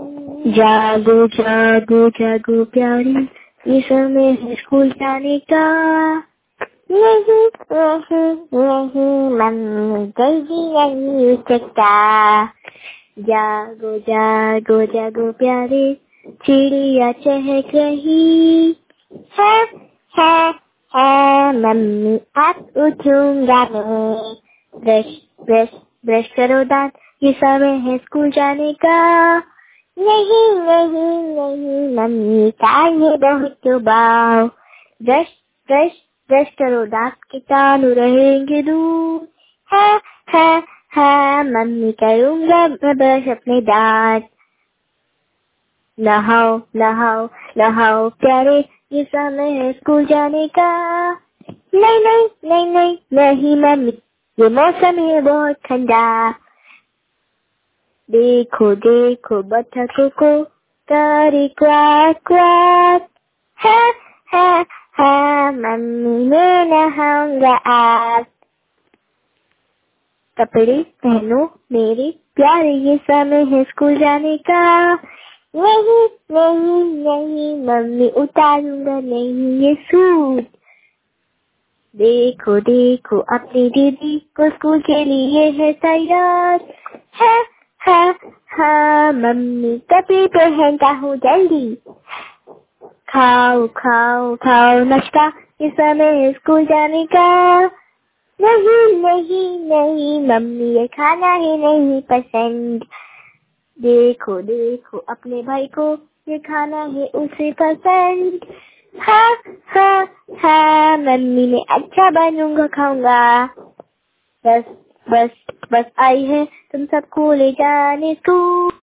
जागो जागो जागो प्यारी, ये समय है स्कूल जाने का। नहीं नहीं नहीं मम्मी जल्दी नहीं उठता। जागो जागो जागो प्यारे, चिड़िया चहक रही है है है मम्मी अब उठूंगा मैं। ब्रश ब्रश ब्रश करो दांत, ये समय है स्कूल जाने का। नहीं नहीं नहीं मम्मी काहे बहुत दबाओ। ब्रश ब्रश ब्रश करो दांत, कीटाणु रहेंगे दूर। है है मम्मी करूंगा मैं ब्रश अपने दांत। नहाओ नहाओ नहाओ प्यारे, ये समय है स्कूल जाने का। नहीं नहीं नहीं नहीं नहीं मम्मी, ये मौसम है बहुत ठंडा। देखो देखो बतखों को करे क्वाक क्वाक। है है है मम्मी मैं नहाऊंगा आज। कपड़े पहनो मेरे प्यारे, ये समय है स्कूल जाने का। नहीं नहीं नहीं मम्मी उतारूंगा नहीं ये सूट। देखो देखो अपनी दीदी को स्कूल के लिए है तैयार। है है हाँ मम्मी कपड़े पहनता हूँ जल्दी। खाओ खाओ खाओ नाश्ता, ये समय है स्कूल जाने का। नहीं नहीं नहीं मम्मी ये खाना ही नहीं पसंद। देखो देखो अपने भाई को, ये खाना है उसे पसंद। हाँ हाँ हाँ मम्मी मैं अच्छा बनूंगा खाऊंगा। बस बस बस आई है तुम सबको ले जाने को।